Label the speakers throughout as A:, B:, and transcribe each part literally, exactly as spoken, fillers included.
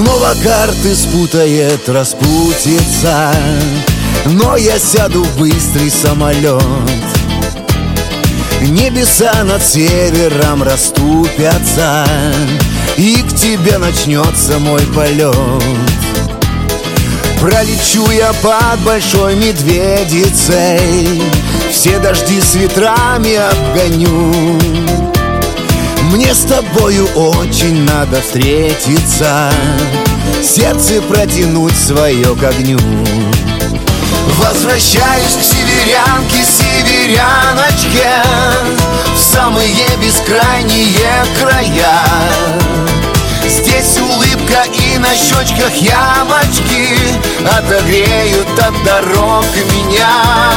A: Снова карты спутает распутица, но я сяду в быстрый самолет. Небеса над севером расступятся, и к тебе начнется мой полет. Пролечу я под Большой Медведицей, все дожди с ветрами обгоню. Мне с тобою очень надо встретиться, сердце протянуть свое к огню. Возвращаюсь к северянке, северяночке, в самые бескрайние края. Здесь улыбка и на щечках ямочки отогреют от дорог меня.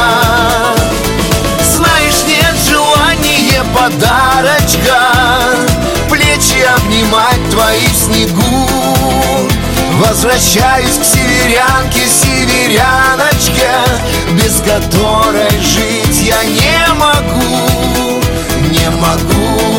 A: Знаешь, нет желания подарочка, плечи обнимать твои в снегу. Возвращаюсь к северянке, северяночке, без которой жить я не могу, не могу.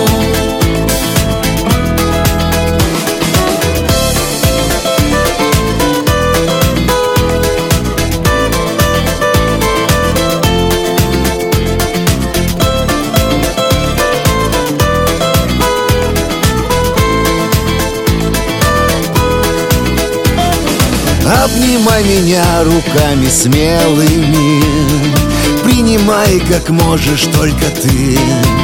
A: Обнимай меня руками смелыми, принимай как можешь только ты,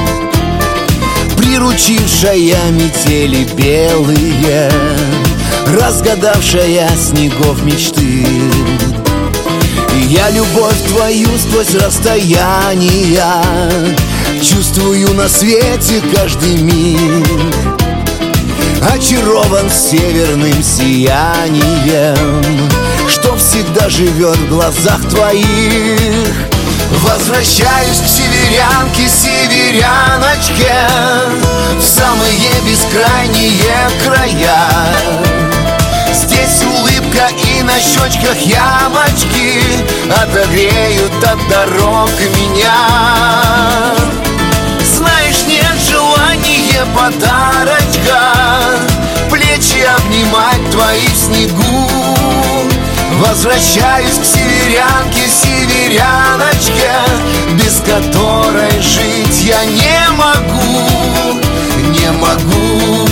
A: приручившая метели белые, разгадавшая снегов мечты. И я любовь твою сквозь расстояния чувствую на свете каждый миг. Очарован северным сиянием, что всегда живет в глазах твоих. Возвращаюсь к северянке, северяночке, в самые бескрайние края. Здесь улыбка и на щечках ямочки отогреют от дорог меня. Знаешь, нет желания подарочка, плечи обнимать твои в снегу. Возвращаюсь к северянке, северяночке, без которой жить я не могу, не могу.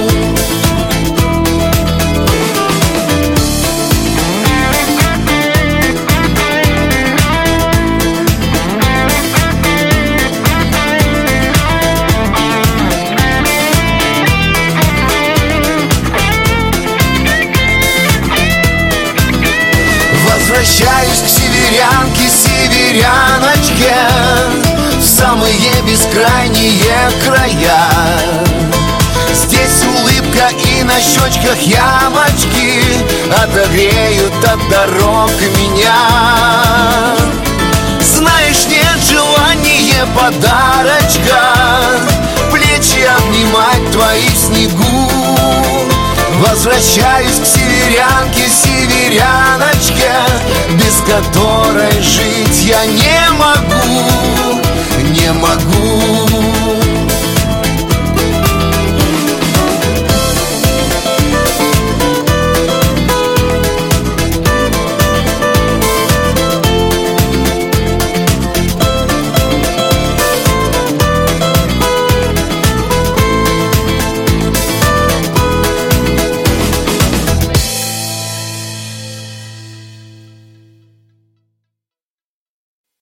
A: Возвращаюсь к северянке, северяночке, в самые бескрайние края. Здесь улыбка и на щечках ямочки отогреют от дорог меня. Знаешь, нет желания подарочка, плечи обнимать твои в снегу. Возвращаюсь к северянке, северяночке, без которой жить я не могу, не могу.